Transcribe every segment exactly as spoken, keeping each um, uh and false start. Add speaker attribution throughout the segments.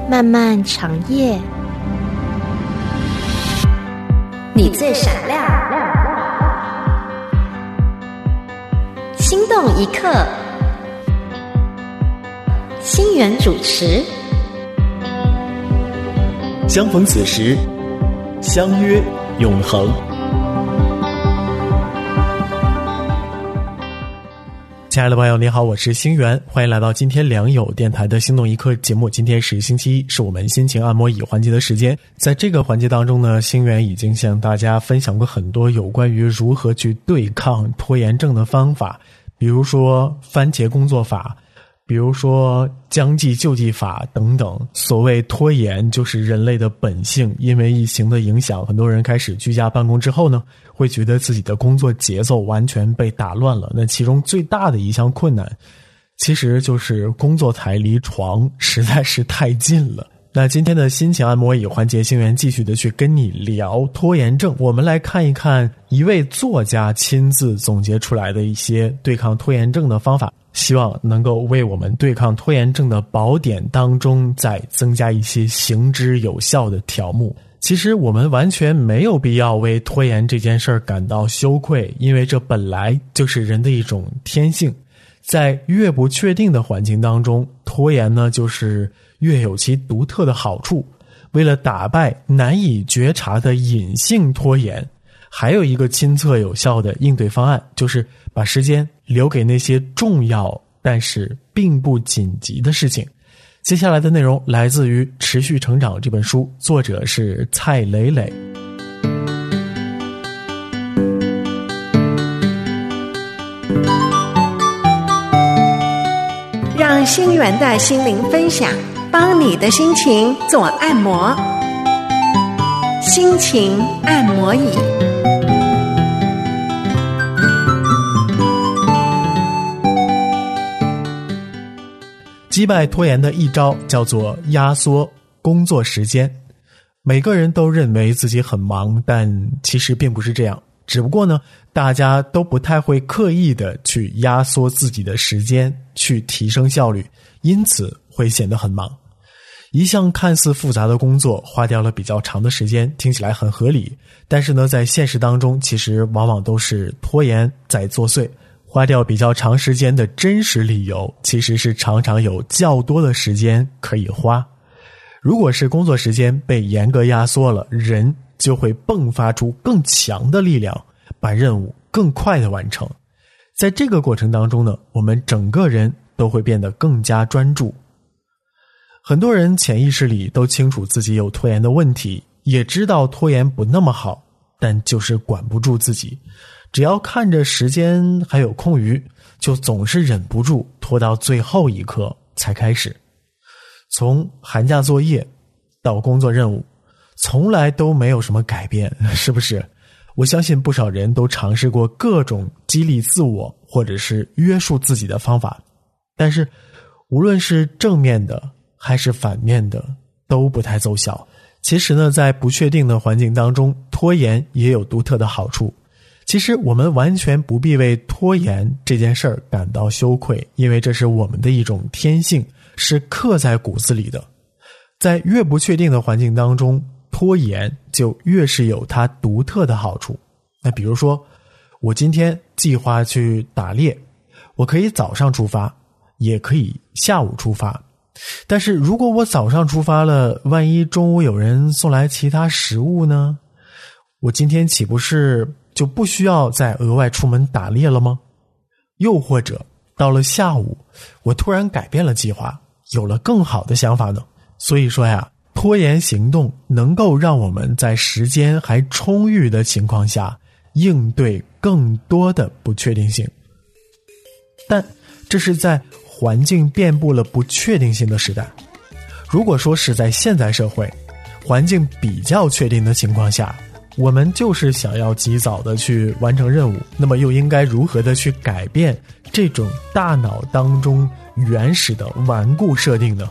Speaker 1: 漫漫长夜，你最闪亮，心动一刻，星源主持。
Speaker 2: 相逢此时，相约永恒。亲爱的朋友你好，我是星源，欢迎来到今天良友电台的心动一刻节目。今天是星期一，是我们心情按摩椅环节的时间。在这个环节当中呢，星源已经向大家分享过很多有关于如何去对抗拖延症的方法，比如说番茄工作法，比如说将计就计法等等。所谓拖延就是人类的本性，因为疫情的影响，很多人开始居家办公之后呢，会觉得自己的工作节奏完全被打乱了。那其中最大的一项困难，其实就是工作台离床实在是太近了。那今天的心情按摩椅环节，星源继续的去跟你聊拖延症。我们来看一看一位作家亲自总结出来的一些对抗拖延症的方法，希望能够为我们对抗拖延症的宝典当中再增加一些行之有效的条目。其实我们完全没有必要为拖延这件事儿感到羞愧，因为这本来就是人的一种天性。在越不确定的环境当中，拖延呢就是越有其独特的好处。为了打败难以觉察的隐性拖延，还有一个亲测有效的应对方案，就是把时间留给那些重要但是并不紧急的事情。接下来的内容来自于《持续成长》这本书，作者是蔡磊磊。
Speaker 3: 让星源的心灵分享帮你的心情做按摩，心情按摩椅。
Speaker 2: 击败拖延的一招叫做压缩工作时间。每个人都认为自己很忙，但其实并不是这样，只不过呢，大家都不太会刻意的去压缩自己的时间，去提升效率，因此会显得很忙。一项看似复杂的工作花掉了比较长的时间，听起来很合理，但是呢，在现实当中其实往往都是拖延在作祟。花掉比较长时间的真实理由，其实是常常有较多的时间可以花。如果是工作时间被严格压缩了，人就会迸发出更强的力量，把任务更快的完成。在这个过程当中呢，我们整个人都会变得更加专注。很多人潜意识里都清楚自己有拖延的问题，也知道拖延不那么好，但就是管不住自己。只要看着时间还有空余，就总是忍不住拖到最后一刻才开始。从寒假作业到工作任务，从来都没有什么改变，是不是？我相信不少人都尝试过各种激励自我或者是约束自己的方法，但是无论是正面的还是反面的都不太奏效。其实呢，在不确定的环境当中，拖延也有独特的好处。其实我们完全不必为拖延这件事儿感到羞愧，因为这是我们的一种天性，是刻在骨子里的。在越不确定的环境当中，拖延就越是有它独特的好处。那比如说，我今天计划去打猎，我可以早上出发，也可以下午出发。但是如果我早上出发了，万一中午有人送来其他食物呢？我今天岂不是就不需要再额外出门打猎了吗？又或者到了下午，我突然改变了计划，有了更好的想法呢？所以说呀，拖延行动能够让我们在时间还充裕的情况下应对更多的不确定性。但这是在环境遍布了不确定性的时代。如果说是在现代社会，环境比较确定的情况下，我们就是想要及早的去完成任务，那么又应该如何的去改变这种大脑当中原始的顽固设定呢？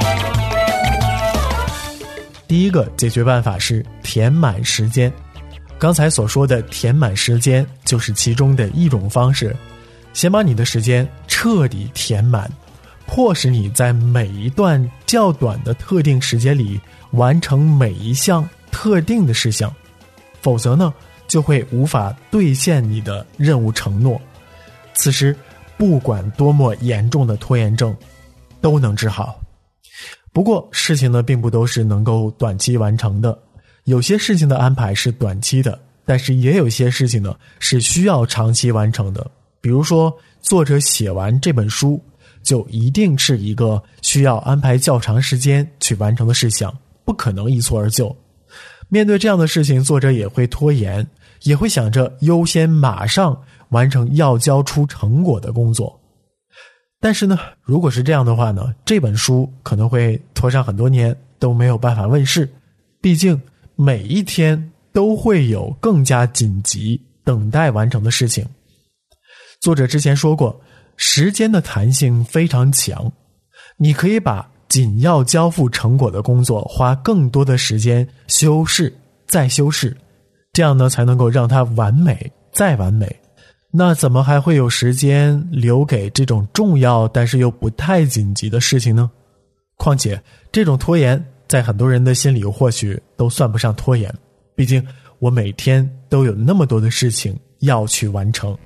Speaker 2: 第一个解决办法是填满时间。 刚才所说的填满时间就是其中的一种方式，先把你的时间彻底填满，迫使你在每一段较短的特定时间里完成每一项特定的事项，否则呢，就会无法兑现你的任务承诺。此时，不管多么严重的拖延症，都能治好。不过，事情呢，并不都是能够短期完成的。有些事情的安排是短期的，但是也有些事情呢是需要长期完成的。比如说，作者写完这本书，就一定是一个需要安排较长时间去完成的事项，不可能一蹴而就。面对这样的事情，作者也会拖延，也会想着优先马上完成要交出成果的工作。但是呢，如果是这样的话呢，这本书可能会拖上很多年都没有办法问世。毕竟每一天都会有更加紧急等待完成的事情。作者之前说过，时间的弹性非常强，你可以把紧要交付成果的工作花更多的时间修饰再修饰，这样呢才能够让它完美再完美。那怎么还会有时间留给这种重要但是又不太紧急的事情呢？况且这种拖延在很多人的心里或许都算不上拖延，毕竟我每天都有那么多的事情要去完成。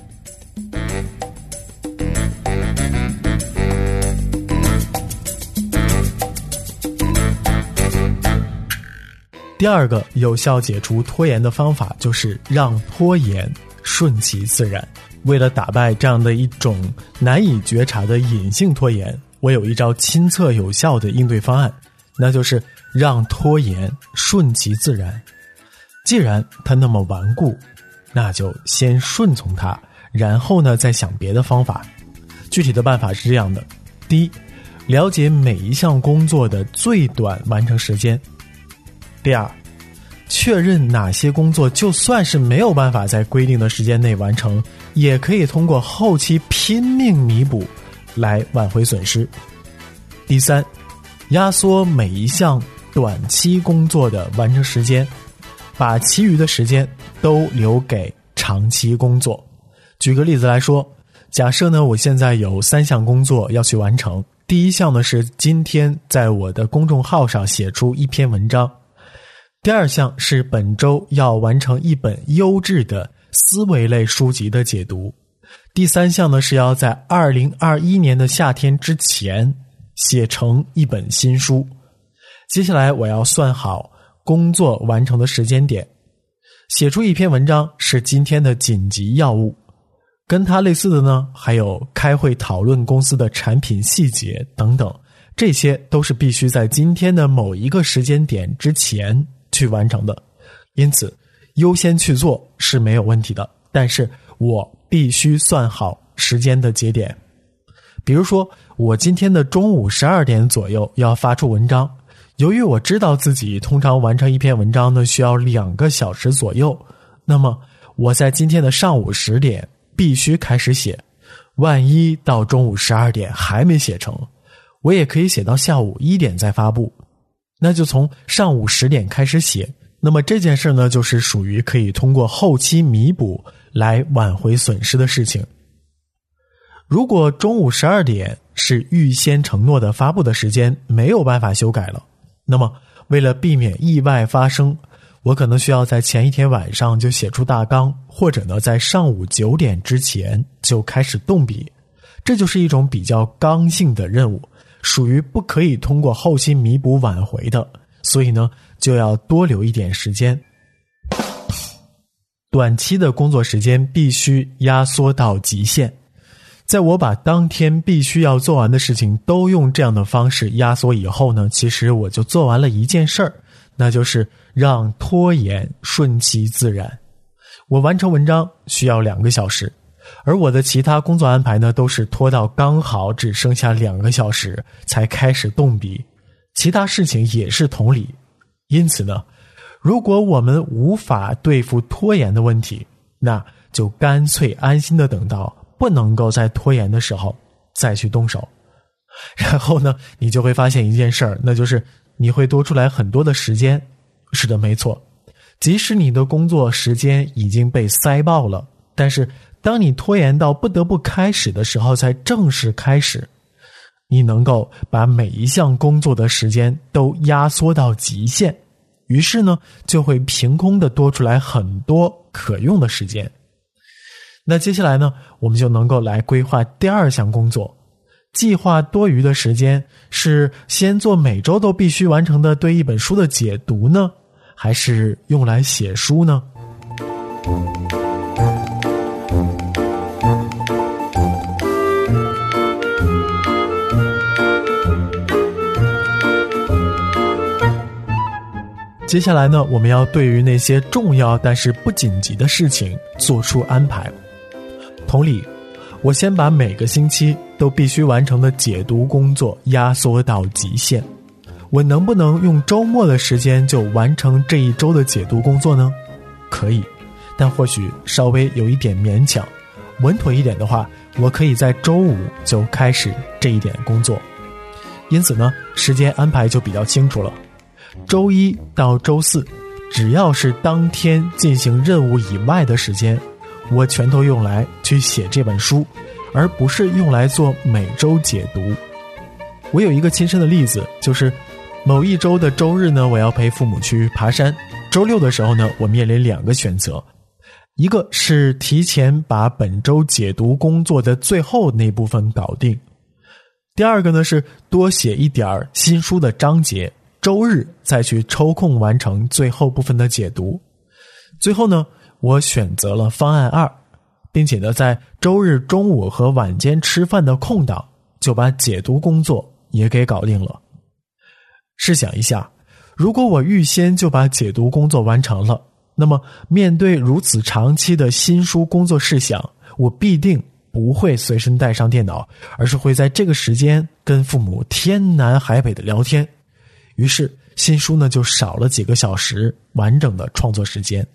Speaker 2: 第二个有效解除拖延的方法就是让拖延顺其自然。为了打败这样的一种难以觉察的隐性拖延，我有一招亲测有效的应对方案，那就是让拖延顺其自然。既然它那么顽固，那就先顺从它，然后呢再想别的方法。具体的办法是这样的：第一，了解每一项工作的最短完成时间；第二，确认哪些工作就算是没有办法在规定的时间内完成，也可以通过后期拼命弥补来挽回损失；第三，压缩每一项短期工作的完成时间，把其余的时间都留给长期工作。举个例子来说，假设呢，我现在有三项工作要去完成。第一项呢是今天在我的公众号上写出一篇文章，第二项是本周要完成一本优质的思维类书籍的解读，第三项呢是要在二零二一年的夏天之前写成一本新书。接下来我要算好工作完成的时间点，写出一篇文章是今天的紧急要务。跟它类似的呢，还有开会讨论公司的产品细节等等，这些都是必须在今天的某一个时间点之前去完成的。因此，优先去做是没有问题的，但是我必须算好时间的节点。比如说，我今天的中午十二点左右要发出文章，由于我知道自己通常完成一篇文章呢需要两个小时左右，那么我在今天的上午十点必须开始写。万一到中午十二点还没写成，我也可以写到下午一点再发布，那就从上午十点开始写。那么这件事呢，就是属于可以通过后期弥补来挽回损失的事情。如果中午十二点是预先承诺的发布的时间，没有办法修改了，那么为了避免意外发生，我可能需要在前一天晚上就写出大纲，或者呢在上午九点之前就开始动笔。这就是一种比较刚性的任务，属于不可以通过后期弥补挽回的，所以呢就要多留一点时间。短期的工作时间必须压缩到极限。在我把当天必须要做完的事情都用这样的方式压缩以后呢，其实我就做完了一件事儿，那就是让拖延顺其自然。我完成文章需要两个小时，而我的其他工作安排呢，都是拖到刚好只剩下两个小时才开始动笔。其他事情也是同理。因此呢，如果我们无法对付拖延的问题，那就干脆安心的等到不能够在拖延的时候再去动手。然后呢，你就会发现一件事儿，那就是你会多出来很多的时间。是的，没错， 即使你的工作时间已经被塞爆了，但是当你拖延到不得不开始的时候才正式开始，你能够把每一项工作的时间都压缩到极限，于是呢，就会凭空的多出来很多可用的时间。那接下来呢，我们就能够来规划第二项工作。计划多余的时间是先做每周都必须完成的对一本书的解读呢，还是用来写书呢？接下来呢，我们要对于那些重要但是不紧急的事情做出安排。同理，我先把每个星期都必须完成的解读工作压缩到极限。我能不能用周末的时间就完成这一周的解读工作呢？可以，但或许稍微有一点勉强。稳妥一点的话，我可以在周五就开始这一点工作。因此呢，时间安排就比较清楚了。周一到周四，只要是当天进行任务以外的时间，我全都用来去写这本书，而不是用来做每周解读。我有一个亲身的例子，就是某一周的周日呢，我要陪父母去爬山。周六的时候呢，我面临两个选择，一个是提前把本周解读工作的最后那部分搞定，第二个呢是多写一点新书的章节，周日再去抽空完成最后部分的解读。最后呢，我选择了方案二，并且呢，在周日中午和晚间吃饭的空档，就把解读工作也给搞定了。试想一下，如果我预先就把解读工作完成了，那么面对如此长期的新书工作事项，我必定不会随身带上电脑，而是会在这个时间跟父母天南海北的聊天。于是新书呢就少了几个小时完整的创作时间。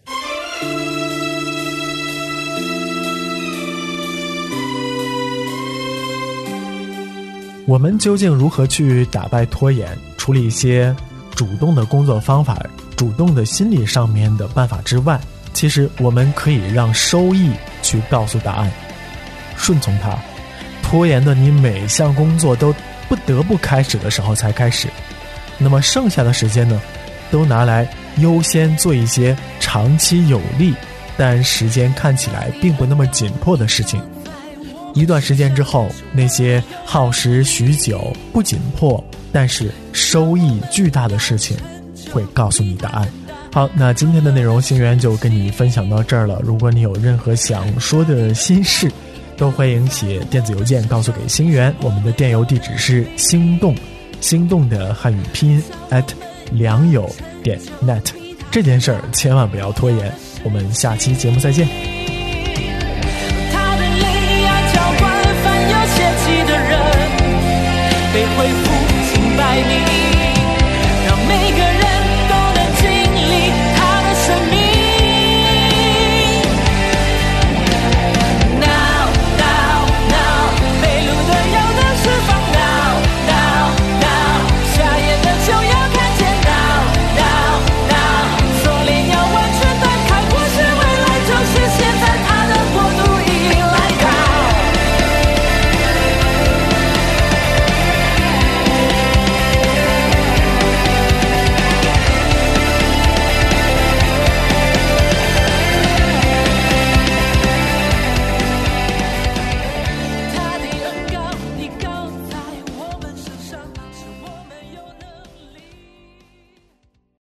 Speaker 2: 我们究竟如何去打败拖延，处理一些主动的工作方法，主动的心理上面的办法之外，其实我们可以让收益去告诉答案，顺从它。拖延的你每项工作都不得不开始的时候才开始，那么剩下的时间呢，都拿来优先做一些长期有利但时间看起来并不那么紧迫的事情。一段时间之后，那些耗时许久不紧迫但是收益巨大的事情会告诉你答案。好，那今天的内容星源就跟你分享到这儿了。如果你有任何想说的心事，都欢迎写电子邮件告诉给星源，我们的电邮地址是心动，心动的汉语拼音 at 良友点 net。 这件事儿千万不要拖延，我们下期节目再见。